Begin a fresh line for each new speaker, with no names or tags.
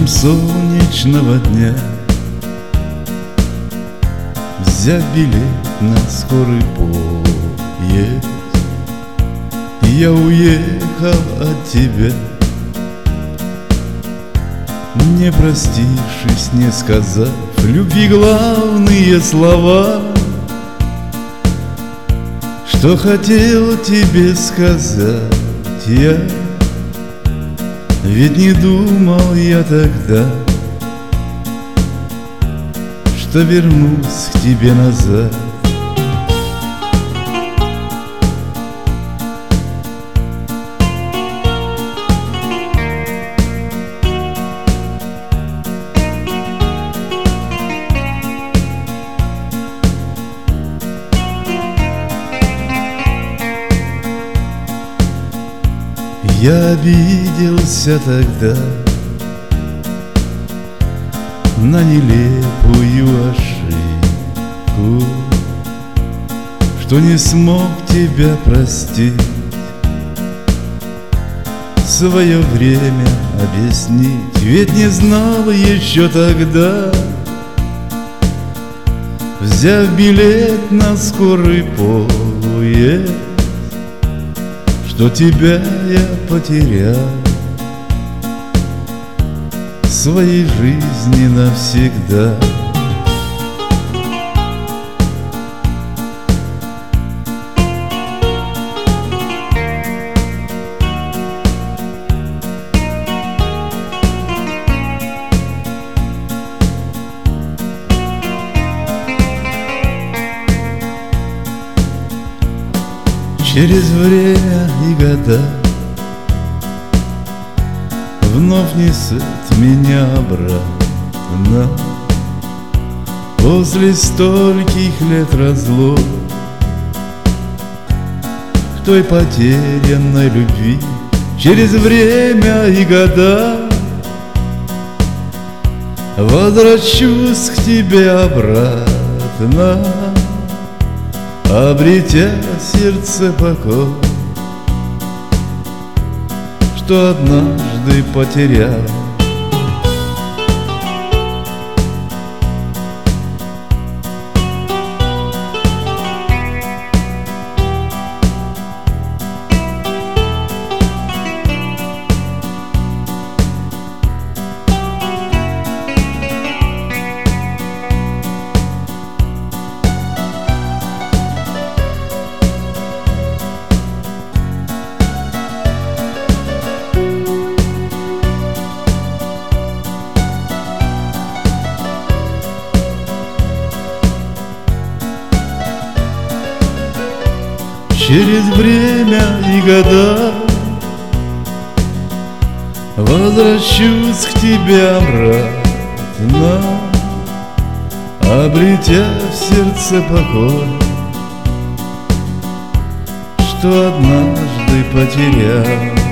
утром солнечного дня, взяв билет на скорый поезд, я уехал от тебя, не простившись, не сказав любви главные слова, что хотел тебе сказать я. Ведь не думал я тогда, что вернусь к тебе назад. Я обиделся тогда на нелепую ошибку, что не смог тебя простить, свое время объяснить, ведь не знал еще тогда, взяв билет на скорый поезд, что тебя я потерял в своей жизни навсегда. Через время и года вновь несет меня обратно, после стольких лет разлук, к той потерянной любви. Через время и года возвращусь к тебе обратно, обретя сердце покой, что однажды потерял. Через время и года возвращусь к тебе обратно, обретя в сердце покой, что однажды потерял.